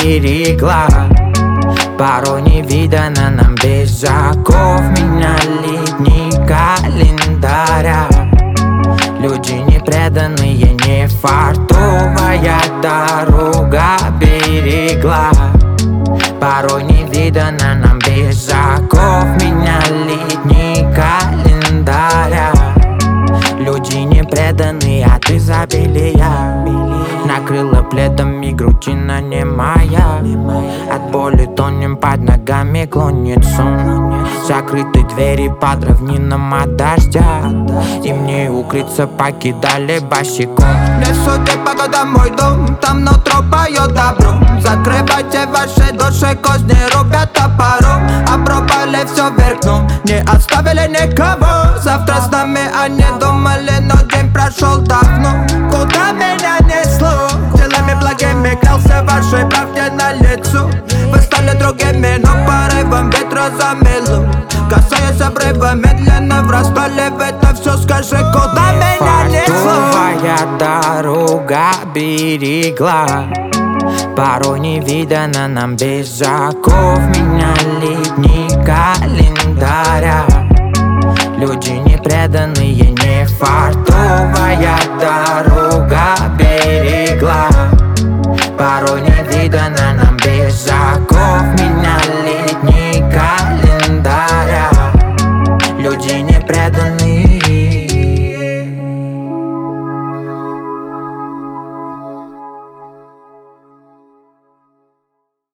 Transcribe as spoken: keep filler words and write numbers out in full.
берегла. Порой не видано нам безаков. Меняли дни календаря. Люди не преданные, не фартовая дорога берегла. Порой не видано нам безаков. Меняли дни календаря. Люди не преданные, а ты забелия. Накрыла пледами, грудина немая. От боли тонем, под ногами клонит сон. Закрыты двери под равнинам от дождя. Им не укрыться, покидали босиком. Не судьбе погода мой дом, там нутро поет добро. Закрывайте ваши души, козни рубят топором. Обрубали все вверх дном, не оставили никого. Завтра с нами они думали, но день прошел давно. Куда меня несло? Делами благими клялся вашей правде на лицо. Вы стали другими, но порывом ветра замело. Касаясь обрыва, медленно врастали в это все. Скажи, куда меня несло? Фартовая дорога берегла. Порой не видано нам безаков. Меняли дни календаря. Люди не преданные, не фартовая дорога берегла. Порой не видано нам безаков.